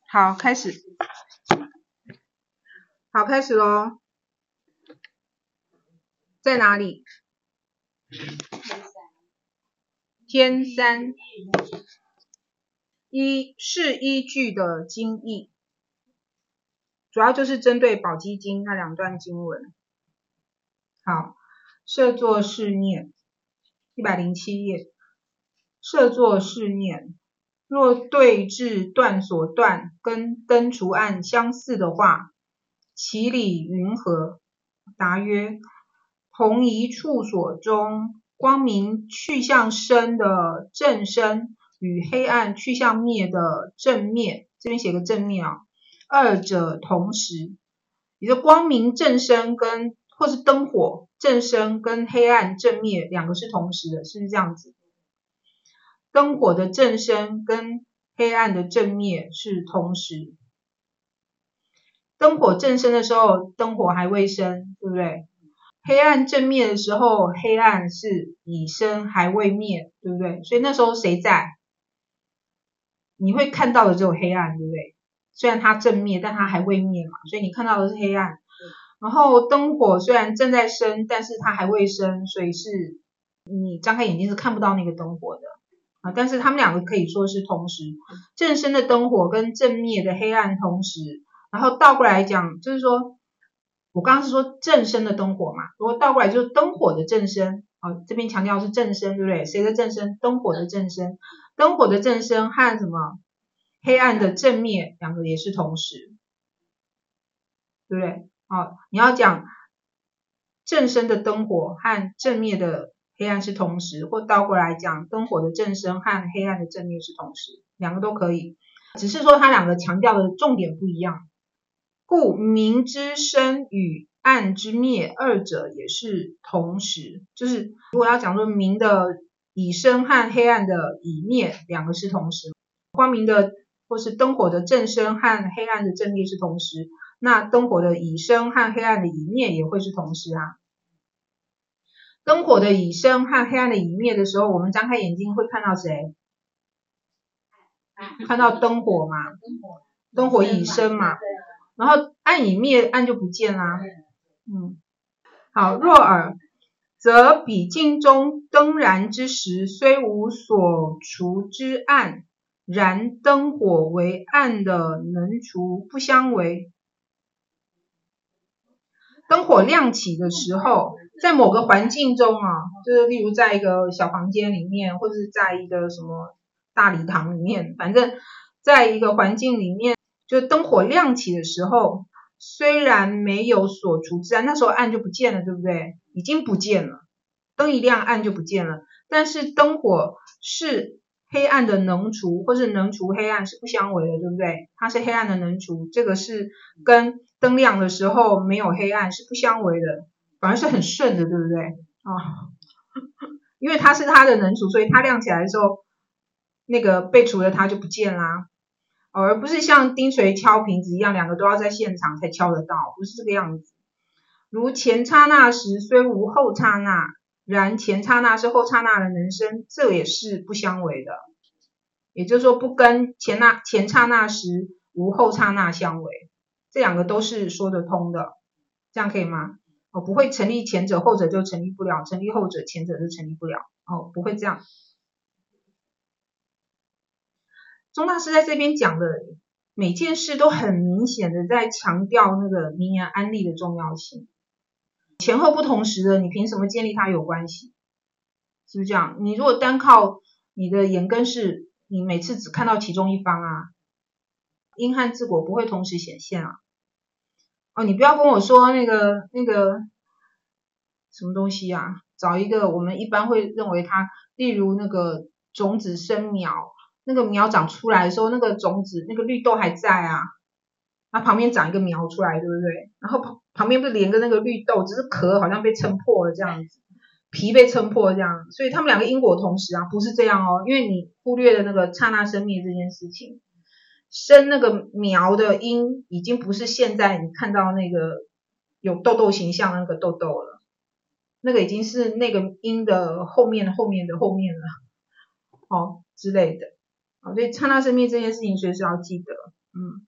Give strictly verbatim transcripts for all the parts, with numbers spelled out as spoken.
好，开始。好，开始咯。在哪里？天三。一是依据的经义，主要就是针对宝积经那两段经文。好，摄作是念，一百零七页。摄作是念，若对治断所断跟灯除暗相似的话，其理云何？答曰：同一处所中，光明去向生的正生与黑暗去向灭的正灭，这边写个正灭啊，二者同时。也就光明正生跟或是灯火正生跟黑暗正灭两个是同时的，是不是这样子？灯火的正生跟黑暗的正灭是同时。灯火正生的时候，灯火还未生，对不对？黑暗正灭的时候，黑暗是已生还未灭，对不对？所以那时候谁在？你会看到的只有黑暗，对不对？虽然它正灭，但它还未灭嘛，所以你看到的是黑暗。然后灯火虽然正在生，但是它还未生，所以是你张开眼睛是看不到那个灯火的啊。但是他们两个可以说是同时，正生的灯火跟正灭的黑暗同时。然后倒过来讲，就是说我刚刚是说正生的灯火嘛，如果倒过来就是灯火的正生啊，这边强调是正生，对不对？谁的正生？灯火的正生。灯火的正生和什么？黑暗的正灭两个也是同时，对不对？好，你要讲正生的灯火和正灭的黑暗是同时，或倒过来讲灯火的正生和黑暗的正灭是同时，两个都可以，只是说它两个强调的重点不一样。故明之生与暗之灭二者也是同时，就是如果要讲说明的已生和黑暗的已灭两个是同时，光明的或是灯火的正生和黑暗的正灭是同时，那灯火的已生和黑暗的已灭也会是同时啊。灯火的已生和黑暗的已灭的时候，我们张开眼睛会看到谁？看到灯火嘛，灯火已生嘛，然后暗已灭，暗就不见啦。嗯，好，若尔，则彼镜中灯燃之时，虽无所除之暗，然灯火为暗的能除不相为。灯火亮起的时候，在某个环境中啊，就是例如在一个小房间里面，或是在一个什么大礼堂里面，反正在一个环境里面，就灯火亮起的时候，虽然没有所除之暗，那时候暗就不见了，对不对？已经不见了，灯一亮暗就不见了，但是灯火是黑暗的能除，或是能除黑暗是不相为的，对不对？它是黑暗的能除，这个是跟灯亮的时候没有黑暗是不相为的，反而是很顺的，对不对？啊，因为它是它的能除，所以它亮起来的时候，那个被除的它就不见啦，而不是像钉锤敲瓶子一样，两个都要在现场才敲得到，不是这个样子。如前刹那时虽无后刹那，然前刹那是后刹那的能生，这也是不相为的，也就是说不跟前那前刹那时无后刹那相为，这两个都是说得通的，这样可以吗？哦，不会成立前者后者就成立不了，成立后者前者就成立不了，哦，不会这样。宗大师在这边讲的每件事都很明显的在强调那个名言安立的重要性，前后不同时的，你凭什么建立它有关系？是不是这样？你如果单靠你的眼根视，你每次只看到其中一方啊，因和自果不会同时显现啊。哦，你不要跟我说那个那个什么东西啊，找一个我们一般会认为它，例如那个种子生苗，那个苗长出来的时候，那个种子那个绿豆还在啊，它旁边长一个苗出来，对不对？然后旁旁边不是连个那个绿豆，只是壳好像被撑破了这样子，皮被撑破这样，所以他们两个因果同时啊，不是这样哦，因为你忽略了那个刹那生灭这件事情。生那个苗的因已经不是现在你看到那个有豆豆形象的那个豆豆了，那个已经是那个因的后面后面的后面了，哦之类的，哦，所以刹那生灭这件事情随时要记得。 嗯，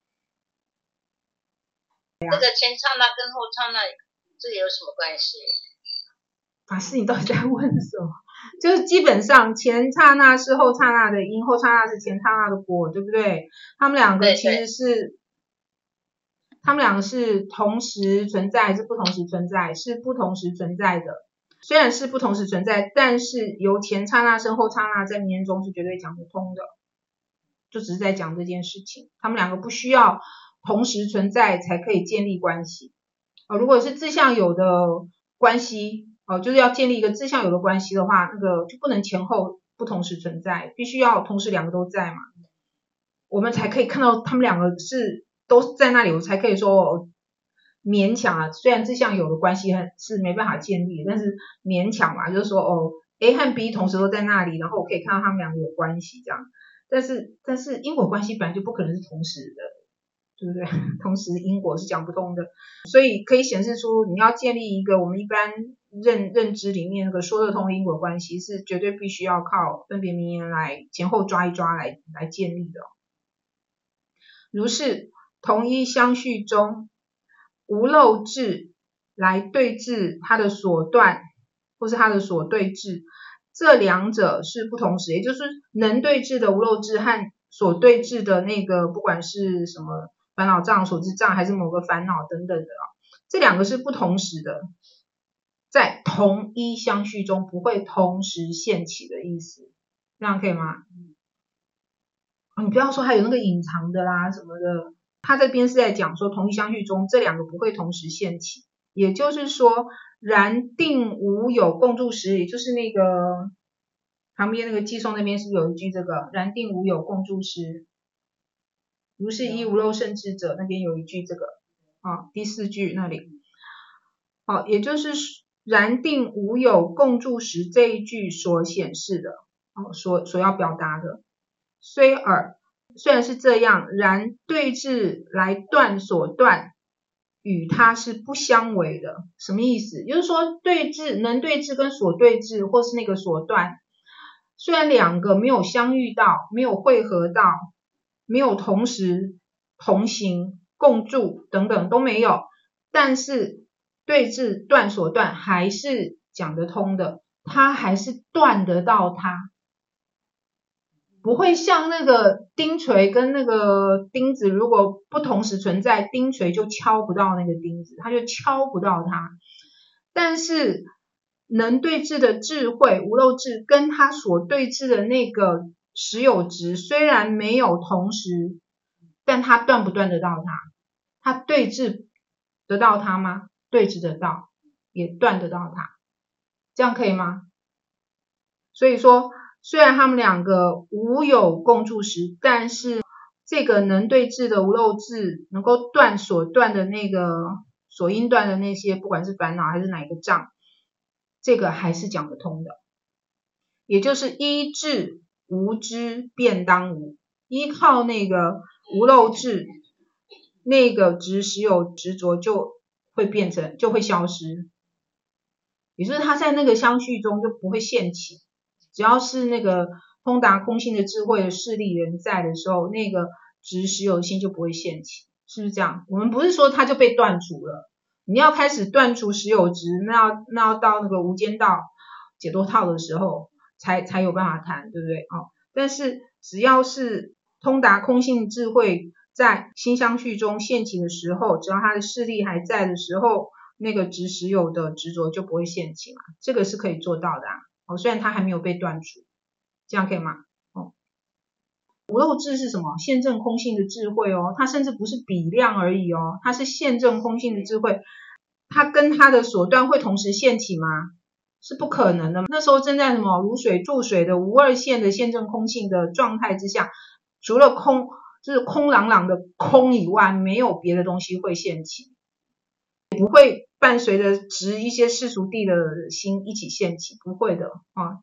这个前刹那跟后刹那这有什么关系？ 法师，你到底在问什么？就是基本上前刹那是后刹那的因，后刹那是前刹那的果，对不对？他们两个其实是，他们两个是同时存在还是不同时存在？是不同时存在的。虽然是不同时存在，但是由前刹那生后刹那在名言中是绝对讲得通的。就只是在讲这件事情，他们两个不需要同时存在才可以建立关系。哦，如果是自相有的关系，哦，就是要建立一个自相有的关系的话，那个就不能前后不同时存在，必须要同时两个都在嘛，我们才可以看到他们两个是都在那里，我才可以说勉强啊。虽然自相有的关系是没办法建立，但是勉强嘛，就是说哦 A 和 B 同时都在那里，然后我可以看到他们两个有关系这样。但是但是因果关系本来就不可能是同时的，对不对？同时因果是讲不通的，所以可以显示出你要建立一个我们一般认认知里面那个说得通的因果关系，是绝对必须要靠分别名言来前后抓一抓来来建立的。如是同一相续中，无漏智来对治它的所断，或是它的所对治。这两者是不同时，也就是能对治的无漏智和所对治的那个不管是什么烦恼障、所知障还是某个烦恼等等的，这两个是不同时的，在同一相续中不会同时现起的意思，这样可以吗？哦，你不要说还有那个隐藏的啦什么的，他这边是在讲说同一相续中这两个不会同时现起，也就是说然定无有共住时，也就是那个旁边那个寄送那边是不是有一句这个然定无有共住时，如是依无漏圣智者那边有一句这个啊，第四句那里，好，也就是然定无有共住时这一句所显示的，哦，所所要表达的。虽尔虽然是这样，然对治来断所断与它是不相违的。什么意思？就是说对治能对治跟所对治或是那个所断，虽然两个没有相遇到，没有汇合到，没有同时同行共住等等都没有，但是对治断所断还是讲得通的，它还是断得到它。不会像那个钉锤跟那个钉子，如果不同时存在，钉锤就敲不到那个钉子，它就敲不到它。但是能对治的智慧无漏智，跟它所对治的那个实有执，虽然没有同时，但它断不断得到它？它对治得到它吗？对治得到，也断得到它，这样可以吗？所以说虽然他们两个无有共住时，但是这个能对治的无漏智能够断所断的那个所应断的那些，不管是烦恼还是哪一个障，这个还是讲得通的。也就是依智无知便当无，依靠那个无漏智，那个执实有执着就会变成就会消失，也就是它在那个相续中就不会现起。只要是那个通达空性的智慧的势力人在的时候，那个执实有心就不会现起，是不是这样？我们不是说它就被断除了，你要开始断除实有执，那要那要到那个无间道解脱套的时候才才有办法谈，对不对？哦，但是只要是通达空性智慧在心相续中现起的时候，只要它的势力还在的时候，那个执实有的执着就不会现起嘛，这个是可以做到的啊。哦，虽然它还没有被断除，这样可以吗？哦，无漏智是什么？现证空性的智慧哦，它甚至不是比量而已哦，它是现证空性的智慧，它跟它的所断会同时现起吗？是不可能的。那时候正在什么如水注水的无二现的现证空性的状态之下，除了空就是空朗朗的空以外，没有别的东西会现起，不会伴随着执一些世俗谛的心一起现起，不会的啊。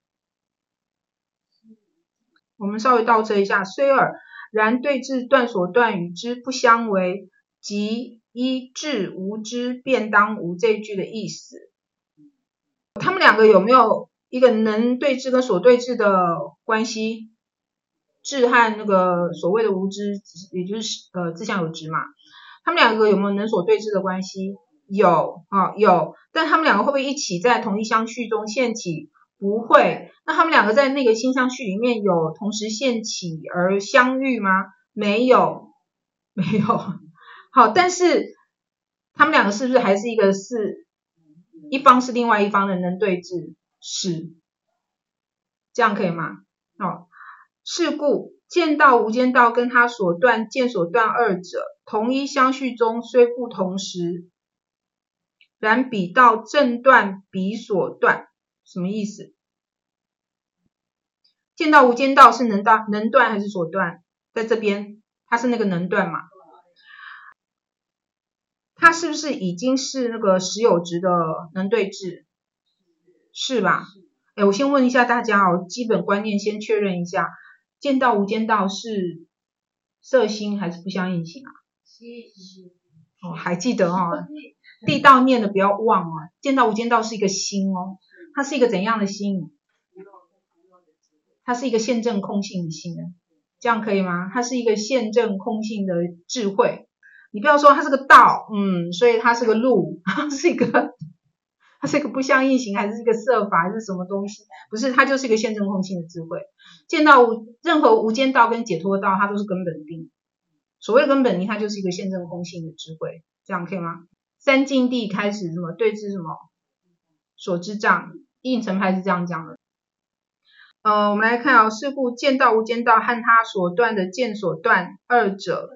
我们稍微倒车一下，虽尔然对治断所断与之不相违，即依智无知便当无这一句的意思。他们两个有没有一个能对治跟所对治的关系？ 智和那个所谓的无知，也就是呃自相有执嘛，他们两个有没有能所对治的关系？有啊、哦、有，但他们两个会不会一起在同一相续中现起？不会。那他们两个在那个心相续里面有同时现起而相遇吗？没有，没有。好，但是他们两个是不是还是一个是一方是另外一方的能对治？是，这样可以吗？哦，是故见道无间道跟他所断见所断二者，同一相续中虽不同时，然彼道正断彼所断。什么意思？见道无间道是能断能断还是所断？在这边它是那个能断嘛，它是不是已经是那个实有执的能对治？是吧？哎，我先问一下大家哦，基本观念先确认一下，见道无间道是色心还是不相应行啊？哦，还记得哦，地道念的不要忘哦，见道无间道是一个心哦，它是一个怎样的心？它是一个现证空性的心，这样可以吗？它是一个现证空性的智慧，你不要说它是个道，嗯，所以它是个路，它是一个它是一个不相应行，还是一个色法，还是什么东西？不是，它就是一个现证空性的智慧。见到无任何无间道跟解脱道，它都是根本定。所谓的根本定，它就是一个现证空性的智慧，这样可以吗？三境地开始什么对治什么所知障，应成派是这样讲的。呃，我们来看啊、哦，是故见道无间道和他所断的见所断二者，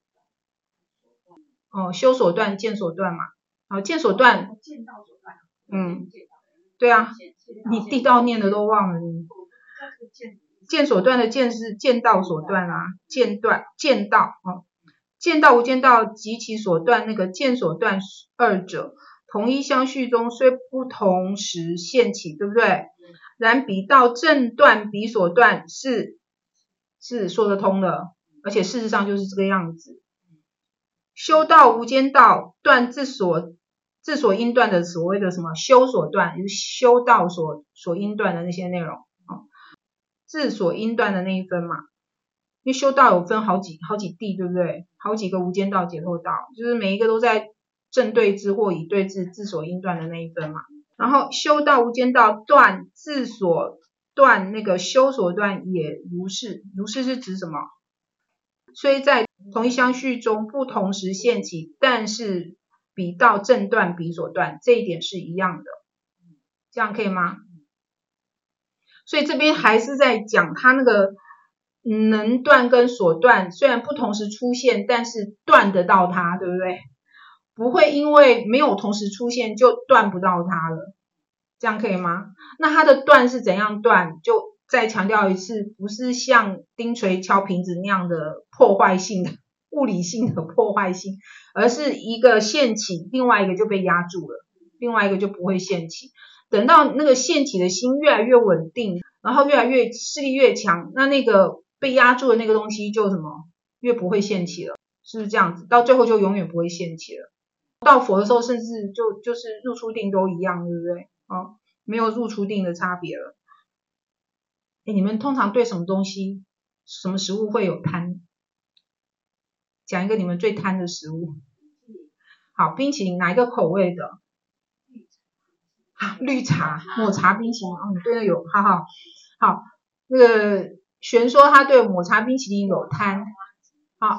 哦，修所断见所断嘛，好、哦，见所断，嗯，对啊，你地道念的都忘了你。见所断的见是见道所断啊，见断见道哦，见道无间道及其所断那个见所断二者，同一相续中虽不同时现起，对不对？然彼道正断彼所断是是说得通的，而且事实上就是这个样子。修道无间道断自所自所应断的所谓的什么修所断，就是修道所所应断的那些内容。自所应断的那一分嘛，因为修道有分好几好几地，对不对？好几个无间道解脱道，就是每一个都在正对治或以对治自所应断的那一分嘛。然后修道无间道断自所断那个修所断也如是，如是是指什么？虽在同一相续中不同时现起，但是彼道正断彼所断，这一点是一样的，这样可以吗？所以这边还是在讲他那个能断跟所断，虽然不同时出现，但是断得到它，对不对？不会因为没有同时出现就断不到它了，这样可以吗？那它的断是怎样断？就再强调一次，不是像钉锤敲瓶子那样的破坏性的物理性的破坏性，而是一个现起，另外一个就被压住了，另外一个就不会现起。等到那个现起的心越来越稳定，然后越来越势力越强，那那个被压住的那个东西就什么越不会现起了，是不是这样子？到最后就永远不会现起了。到佛的时候，甚至就就是入出定都一样，对不对？哦，没有入出定的差别了。哎，你们通常对什么东西、什么食物会有贪？讲一个你们最贪的食物。好，冰淇淋哪一个口味的？啊，绿茶、抹茶冰淇淋，嗯，对的有，好好好。那个玄说他对抹茶冰淇淋有贪，好，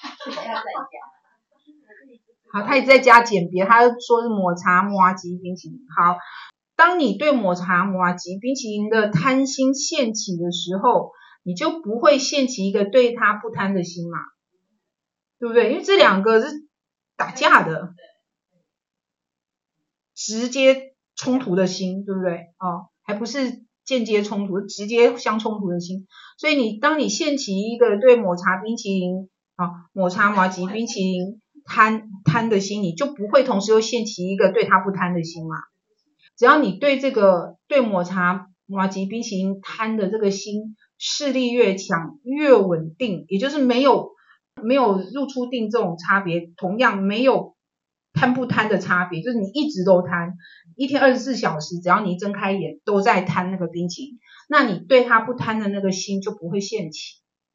好，他一直在加简别，他说是抹茶麻吉冰淇淋。好，当你对抹茶麻吉冰淇淋的贪心现起的时候，你就不会现起一个对他不贪的心嘛，对不对？因为这两个是打架的，直接冲突的心，对不对？哦，还不是间接冲突，直接相冲突的心。所以你当你现起一个对抹茶冰淇淋啊，抹茶麻吉冰淇淋贪贪的心，你就不会同时又现起一个对它不贪的心嘛。只要你对这个对抹茶麻吉冰淇淋贪的这个心势力越强越稳定，也就是没有没有入出定这种差别，同样没有贪不贪的差别，就是你一直都贪，一天二十四小时，只要你一睁开眼都在贪那个冰淇淋，那你对它不贪的那个心就不会现起，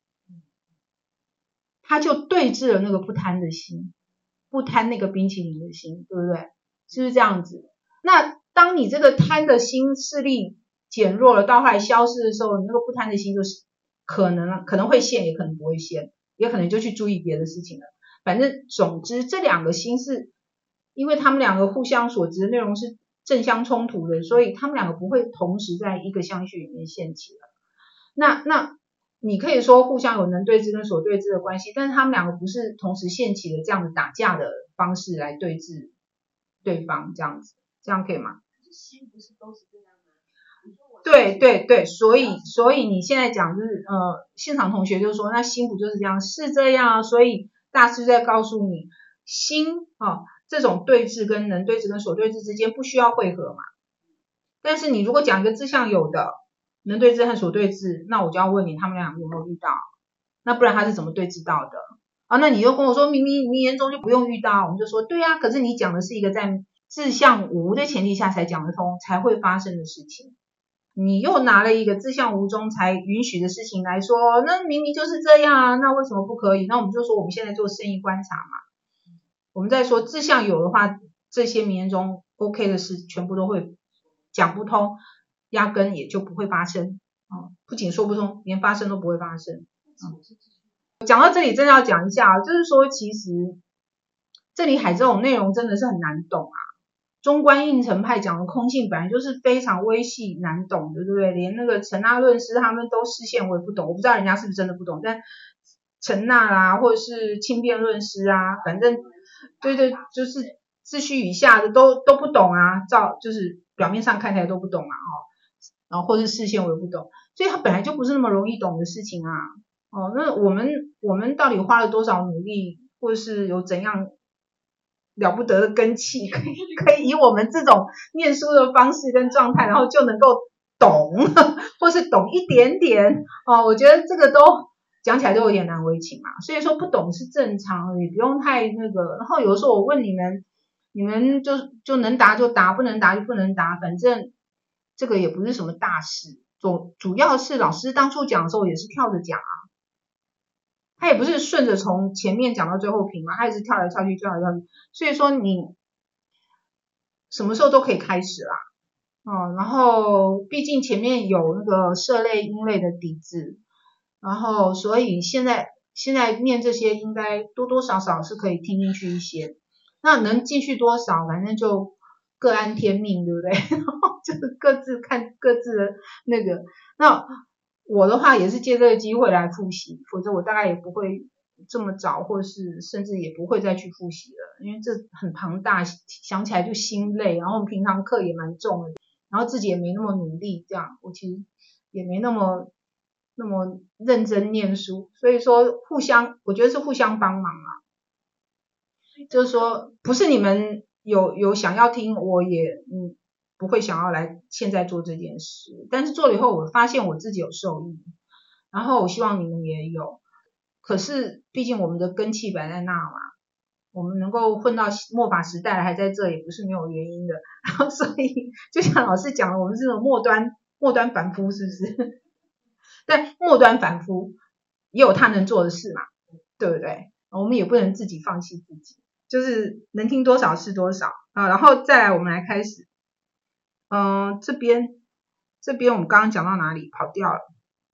他就对治了那个不贪的心，不贪那个冰淇淋的心，对不对？是不是这样子？那当你这个贪的心势力减弱了，到后来消失的时候，你那个不贪的心就是可能可能会现，也可能不会现，也可能就去注意别的事情了。反正总之这两个心是因为他们两个互相所执的内容是正相冲突的，所以他们两个不会同时在一个相续里面现起了。那那你可以说互相有能对治跟所对治的关系，但是他们两个不是同时现起的这样的打架的方式来对治对方，这样子，这样可以吗？ 心不是都是这样吗？ 对对对，所以所以你现在讲就是呃，现场同学就说那心不就是这样？是这样啊，所以大师在告诉你，心啊、哦、这种对治跟能对治跟所对治之间不需要汇合嘛。但是你如果讲一个志向有的能对治和所对治，那我就要问你他们俩有没有遇到？那不然他是怎么对治到的？啊，那你又跟我说明明名言中就不用遇到，我们就说对啊，可是你讲的是一个在志向无的前提下才讲得通才会发生的事情。你又拿了一个志向无中才允许的事情来说，那明明就是这样啊，那为什么不可以？那我们就说我们现在做生意观察嘛，我们在说志向有的话，这些名言中 OK 的事全部都会讲不通，压根也就不会发生、嗯、不仅说不通，连发生都不会发生、嗯、讲到这里真的要讲一下，就是说其实这里海这种内容真的是很难懂啊。中观应成派讲的空性本来就是非常微细难懂的，对不对？连那个陈那论师他们都视线我也不懂，我不知道人家是不是真的不懂，但陈那啦或者是轻辩论师啊，反正对对就是秩序以下的都都不懂啊，照就是表面上看起来都不懂啊、哦、然后或是视线我也不懂，所以它本来就不是那么容易懂的事情啊。哦，那我们我们到底花了多少努力，或者是有怎样了不得的根气，可以可以以我们这种念书的方式跟状态，然后就能够懂，或是懂一点点哦。我觉得这个都讲起来都有点难为情嘛，所以说不懂是正常，也不用太那个。然后有的时候我问你们，你们就就能答就答，不能答就不能答，反正这个也不是什么大事。主主要是老师当初讲的时候也是跳着讲啊。他也不是顺着从前面讲到最后评嘛，他也是跳来跳去跳来跳去，所以说你什么时候都可以开始啦、哦、然后毕竟前面有那个社类音类的底子，然后所以现在现在念这些应该多多少少是可以听进去一些，那能进去多少反正就各安天命，对不对？然后就是各自看各自的那个，那我的话也是借这个机会来复习，否则我大概也不会这么早，或是甚至也不会再去复习了，因为这很庞大，想起来就心累，然后平常课也蛮重的，然后自己也没那么努力，这样我其实也没那么那么认真念书，所以说互相我觉得是互相帮忙啊，就是说不是你们有有想要听，我也嗯不会想要来现在做这件事，但是做了以后我发现我自己有受益，然后我希望你们也有，可是毕竟我们的根气摆在那嘛，我们能够混到末法时代还在这也不是没有原因的，然后所以就像老师讲的，我们这种末端末端凡夫是不是？但末端凡夫也有他能做的事嘛，对不对？我们也不能自己放弃自己，就是能听多少是多少啊。然后再来我们来开始，嗯、呃，这边这边我们刚刚讲到哪里？跑掉了。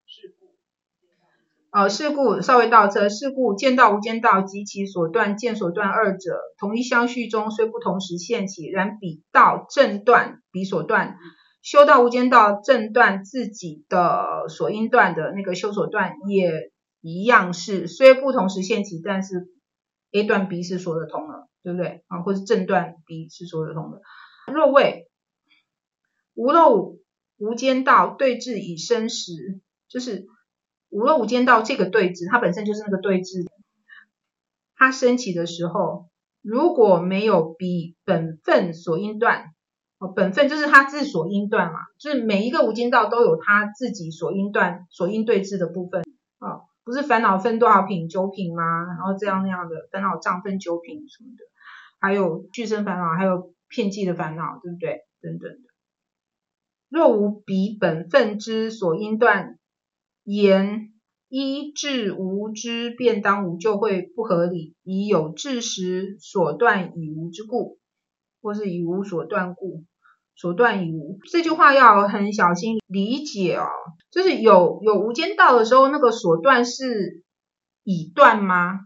呃，事故稍微倒车，事故见道无间道及其所断见所断二者，同一相续中虽不同时现起，然彼道正断彼所断，修道无间道正断自己的所应断的那个修所断也一样是，虽不同时现起，但是 A 断 B 是说得通了，对不对啊？或是正断 B 是说得通的。若谓无漏无间道对治以生时，就是无漏无间道这个对治，它本身就是那个对治，它升起的时候，如果没有比本分所应断，哦，本分就是它自所应断嘛，就是每一个无间道都有它自己所应断、所应对治的部分啊、哦，不是烦恼分多少品九品吗？然后这样那样的烦恼障分九品什么的，还有俱生烦恼，还有遍计的烦恼，对不对？等等的。若无比本分之所应断，言一至无之便当无就会不合理，以有至时所断以无之故，或是以无所断故，所断以无。这句话要很小心理解哦，就是有有无间道的时候，那个所断是以断吗？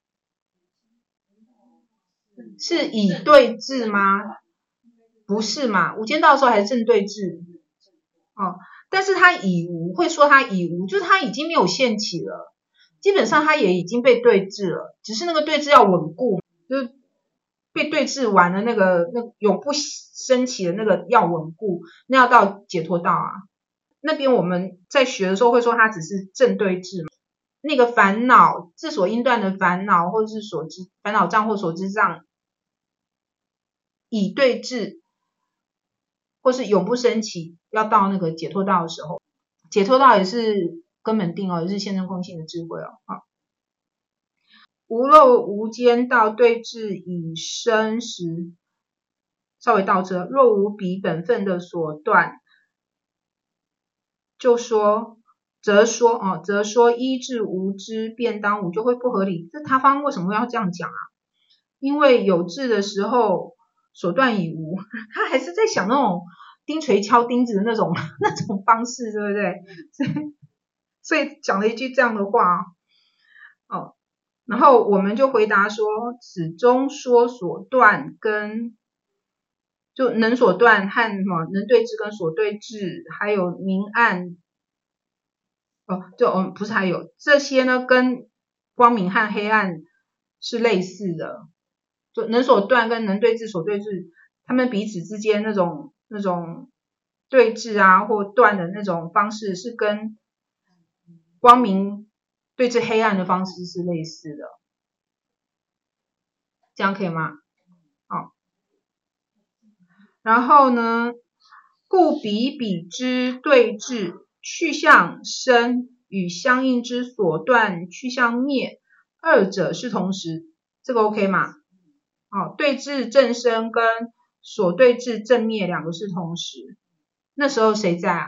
是以对治吗？不是嘛，无间道的时候还是正对治哦。但是他以无，会说他以无，就是他已经没有现起了，基本上他也已经被对治了，只是那个对治要稳固，就是被对治完了那个那永不升起的那个要稳固，那要到解脱道啊。那边我们在学的时候会说它只是正对治嘛，那个烦恼自所应断的烦恼，或者是所知烦恼障或所知障，以对治或是永不升起，要到那个解脱道的时候，解脱道也是根本定哦，也是现真空性的智慧哦。好，无漏无间道对治以生时，稍微倒车，若无彼本分的所断，就说则说哦，则说一至无之便当无就会不合理。这他方为什么要这样讲啊？因为有智的时候所断以无，他还是在想那种钉锤敲钉子的那种那种方式，对不对？所以所以讲了一句这样的话哦，然后我们就回答说，此中说所断跟就能所断和什么能对治跟所对治，还有明暗哦，就哦不是还有这些呢，跟光明和黑暗是类似的，就能所断跟能对治所对治，他们彼此之间那种那种对治啊或断的那种方式是跟光明对治黑暗的方式是类似的，这样可以吗？好，然后呢，故彼彼之对治去向生与相应之所断去向灭，二者是同时，这个 OK 吗？哦，对治正生跟所对治正灭两个是同时，那时候谁在啊？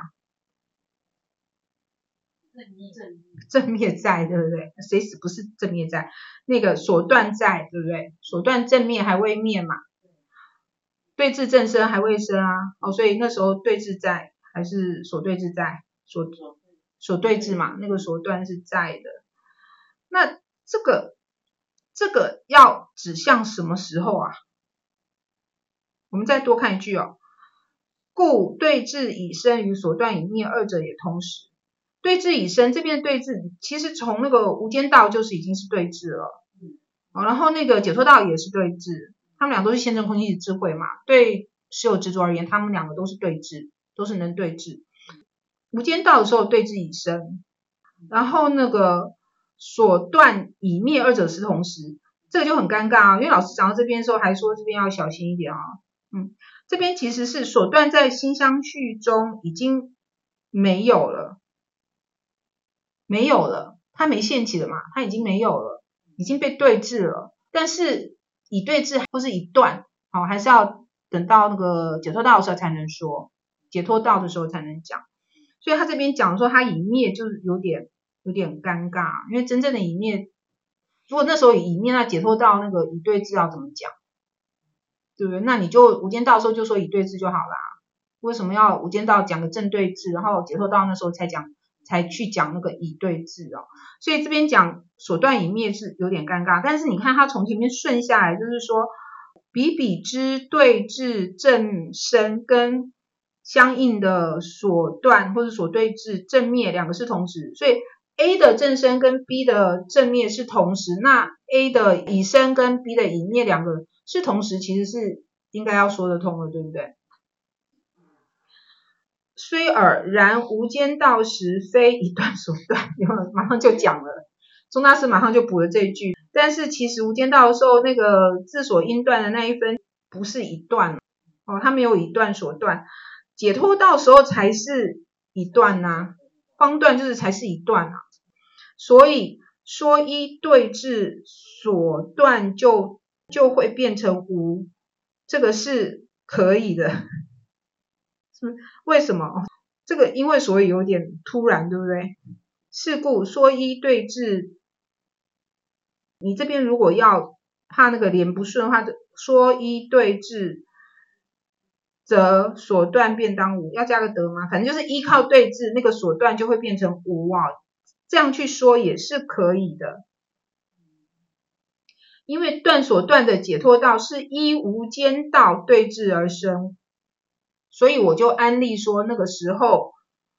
正灭在，对不对？谁死不是正灭在？那个所断在，对不对？所断正灭还未灭嘛，对治正生还未生啊，哦，所以那时候对治在还是所对治在？所所对治嘛，那个所断是在的。那这个这个要指向什么时候啊？我们再多看一句哦，故对治以生与所断以灭，二者也同时。对治以生这边的对治，其实从那个无间道就是已经是对治了，哦，然后那个解脱道也是对治，他们俩都是现真空性的智慧嘛。对实有执着而言，他们两个都是对治，都是能对治。无间道的时候对治以生，然后那个所断以灭，二者是同时，这个就很尴尬啊，因为老师讲到这边的时候还说这边要小心一点啊，嗯，这边其实是所断在心相续中已经没有了。没有了，它没现起了嘛，它已经没有了，已经被对治了。但是以对治或是以断，好、哦，还是要等到那个解脱道的时候才能说，解脱道的时候才能讲。所以他这边讲说他以灭就是有点有点尴尬，因为真正的以灭，如果那时候以灭，那解脱道那个以对治要怎么讲？对不对？那你就无间道的时候就说以对治就好啦。为什么要无间道讲个正对治，然后解脱道那时候才讲？才去讲那个以对治哦，所以这边讲所断以灭是有点尴尬，但是你看他从前面顺下来，就是说彼彼之对治正生跟相应的所断或者所对治正灭两个是同时，所以 A 的正生跟 B 的正灭是同时，那 A 的以生跟 B 的以灭两个是同时，其实是应该要说得通的，对不对？虽尔然无间道时非一断所断，马上就讲了，宗大师马上就补了这一句。但是其实无间道的时候，那个自所应断的那一分不是一断哦，他没有以断所断，解脱道的时候才是一断呐、啊，方断就是才是一断啊。所以说一对治所断就就会变成无，这个是可以的。为什么？这个因为所以有点突然，对不对？ 是故说一对治，你这边如果要怕那个连不顺的话，说一对治，则所断便当无，要加个得吗？反正就是依靠对治，那个所断就会变成无啊，这样去说也是可以的。因为断所断的解脱道是依无间道对治而生，所以我就安立说那个时候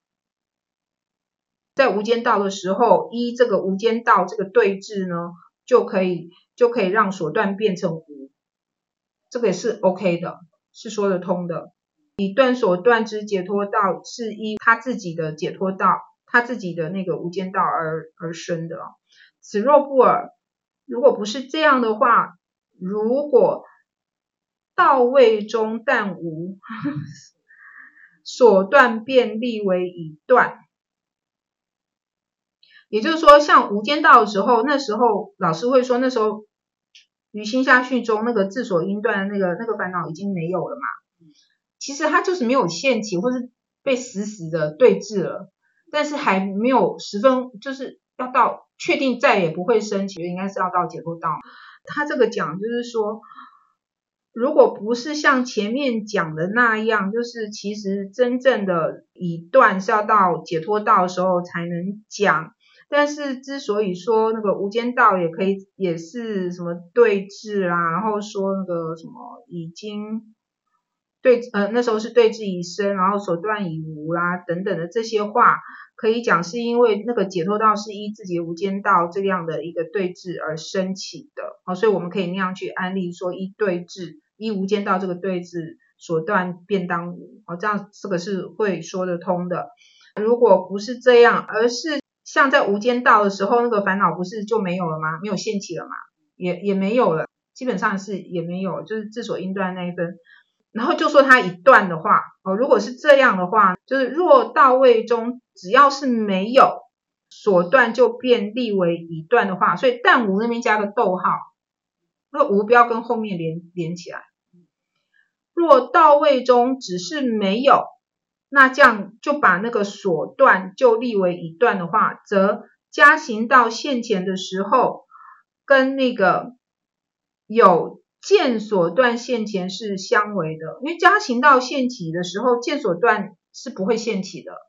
在无间道的时候，依这个无间道这个对治呢，就可以就可以让所断变成无，这个也是 OK 的，是说得通的。以断所断之解脱道是依他自己的解脱道，他自己的那个无间道而而生的。此若不尔，如果不是这样的话，如果道位中但无所断便立为已断，也就是说像无间道的时候，那时候老师会说那时候于心下序中那个自所应断的那个那个烦恼已经没有了嘛，其实它就是没有现起或是被死死的对治了，但是还没有十分就是要到确定再也不会生起，应该是要到解脱道。他这个讲就是说，如果不是像前面讲的那样，就是其实真正的已断是要到解脱道的时候才能讲，但是之所以说那个无间道也可以也是什么对治啊，然后说那个什么已经对呃那时候是对治已生，然后所断已无啦等等的这些话，可以讲是因为那个解脱道是依自己的无间道这样的一个对治而升起的，哦，所以我们可以那样去安立说依对治依无间道这个对治所断便当无，哦，这样这个是会说得通的。如果不是这样，而是像在无间道的时候，那个烦恼不是就没有了吗？没有现起了吗？也也没有了，基本上是也没有，就是自所应断那一分。然后就说它一断的话，哦，如果是这样的话，就是若道位中只要是没有所断就便立为已断的话，所以但无那边加个逗号，那个无不要跟后面连连起来。若道位中只是没有，那这样就把那个所断就立为已断的话，则加行道现前的时候跟那个有见所断现前是相违的，因为加行道现起的时候，见所断是不会现起的，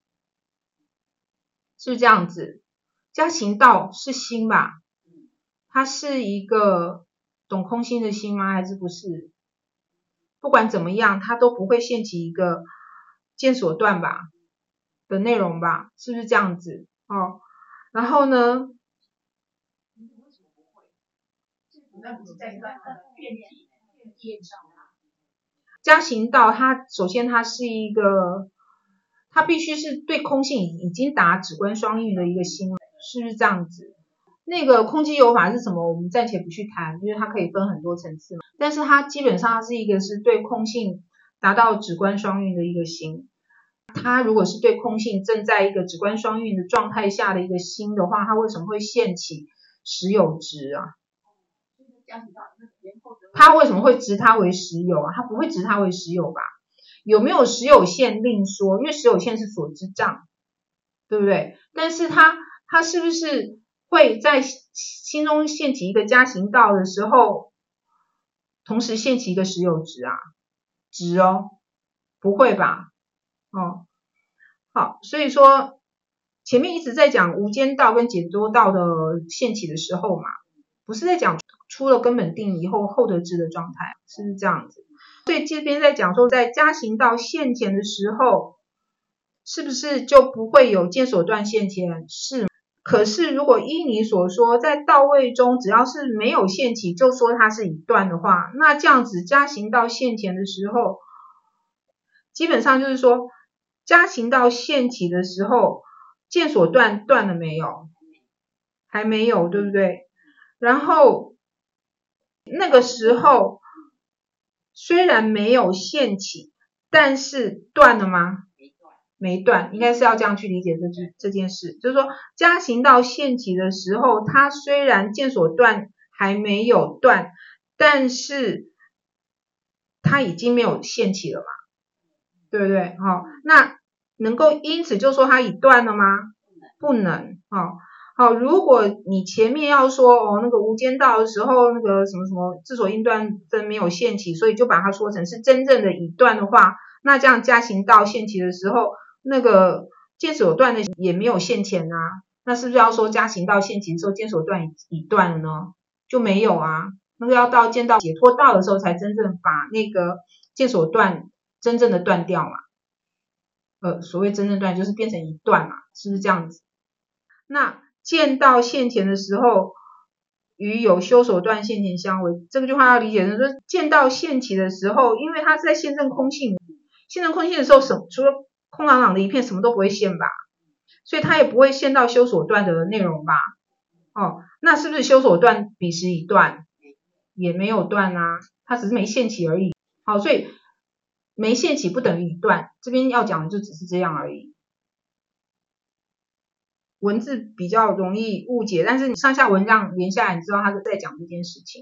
是不是这样子？加行道是心吧？它是一个懂空心的心吗？还是不是？不管怎么样，它都不会现起一个见所断吧的内容吧？是不是这样子？哦，然后呢？那不是在遍体业上吗？加行道它首先它是一个，它必须是对空性已经达止观双运的一个心，是不是这样子？那个空寂有法是什么？我们暂且不去谈，因为它可以分很多层次嘛。但是它基本上它是一个是对空性达到止观双运的一个心。它如果是对空性正在一个止观双运的状态下的一个心的话，它为什么会现起实有执啊？他为什么会执它为实有啊？他不会执它为实有吧？有没有实有现另说，因为实有现是所知障，对不对？但是他他是不是会在心中现起一个加行道的时候，同时现起一个实有执啊？执哦，不会吧？哦，好，所以说前面一直在讲无间道跟解脱道的现起的时候嘛，不是在讲出了根本定以后后得知的状态，是不是这样子？所以这边在讲说在加行道现前的时候，是不是就不会有见所断现前？是。可是如果依你所说，在道位中只要是没有现起就说它是已断的话，那这样子加行道现前的时候，基本上就是说加行道现起的时候，见所断断了没有？还没有，对不对？然后那个时候虽然没有现起，但是断了吗？没断，应该是要这样去理解这这件事，就是说加行道现起的时候，它虽然见所断还没有断，但是它已经没有现起了嘛，对不对？好，那能够因此就说它已断了吗？ 不能哦。好，如果你前面要说哦那个无间道的时候那个什么什么自所应断分没有现起，所以就把它说成是真正的已断的话，那这样加行道现起的时候，那个见所断的也没有现前啊，那是不是要说加行道现起的时候见所断已断了呢？就没有啊，那个要到见到解脱道的时候才真正把那个见所断真正的断掉嘛。呃，所谓真正断就是变成一断嘛，是不是这样子？那见到现前的时候，与有修所断现前相违，这个句话要理解成说，见到现起的时候，因为它是在现证空性，现证空性的时候，什除了空朗朗的一片，什么都不会现吧，所以它也不会现到修所断的内容吧？哦，那是不是修所断彼时已断？也没有断啊，它只是没现起而已。好，所以没现起不等于已断，这边要讲的就只是这样而已。文字比较容易误解，但是你上下文这样连下来，你知道他是在讲这件事情。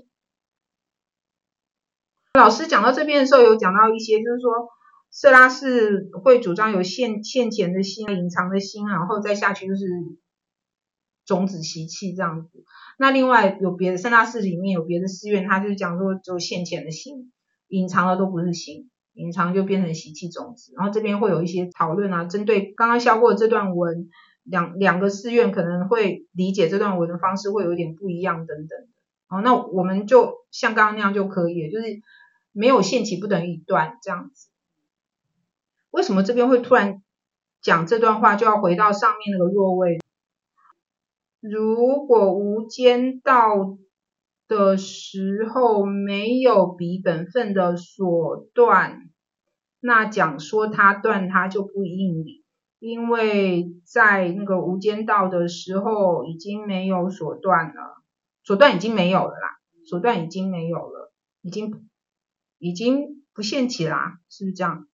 老师讲到这边的时候，有讲到一些，就是说色拉氏会主张有现现前的心、隐藏的心，然后再下去就是种子习气这样子。那另外有别的色拉氏里面有别的寺院，他就是讲说只有现前的心，隐藏的都不是心，隐藏就变成习气种子。然后这边会有一些讨论啊，针对刚刚消过的这段文。两两个寺院可能会理解这段文的方式会有点不一样等等的，哦，那我们就像刚刚那样就可以了，就是没有现起不等于已断这样子。为什么这边会突然讲这段话，就要回到上面那个若位？如果无间道的时候没有彼本分的所断，那讲说他断他就不应理。因为在那个无间道的时候已经没有所断了，所断已经没有了啦，所断已经没有了，已经已经不现起啦，是不是这样？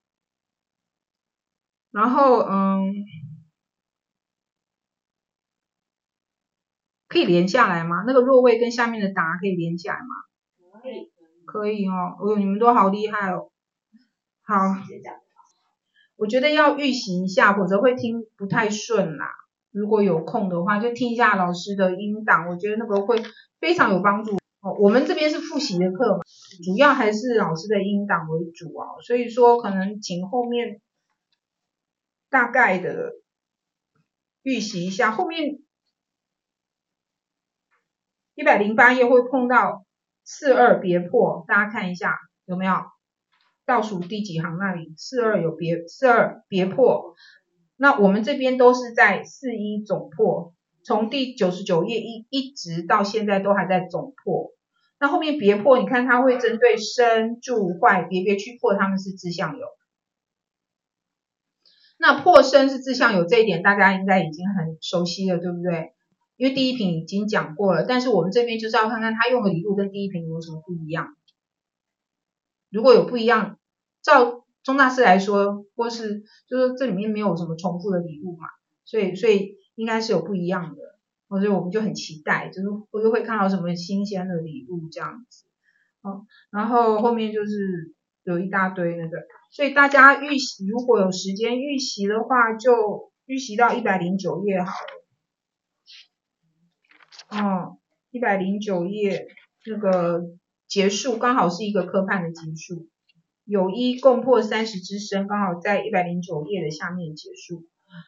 然后嗯，可以连下来吗？那个若位跟下面的答可以连起来吗？ 可以， 可以哦，哦，你们都好厉害哦。好，我觉得要预习一下，否则会听不太顺啦。如果有空的话，就听一下老师的音档，我觉得那个会非常有帮助。哦，我们这边是复习的课嘛，主要还是老师的音档为主哦，所以说可能请后面大概的预习一下，后面一百零八页会碰到四二别破，大家看一下有没有？倒数第几行那里四二有别四二别破，那我们这边都是在四一总破，从第九十九页一一直到现在都还在总破。那后面别破，你看它会针对生住坏别别去破，他们是自相有。那破生是自相有这一点，大家应该已经很熟悉了，对不对？因为第一品已经讲过了，但是我们这边就是要看看他用的理路跟第一品有什么不一样。如果有不一样，照宗大师来说，或是就是这里面没有什么重复的理路嘛，所以所以应该是有不一样的，所以我们就很期待，就是会会看到什么新鲜的理路这样子。哦，然后后面就是有一大堆那个，所以大家预习如果有时间预习的话，就预习到一百零九页好了。哦，一百零九页那个结束刚好是一个科判的结束，有一共破三十之身，刚好在一百零九页的下面结束。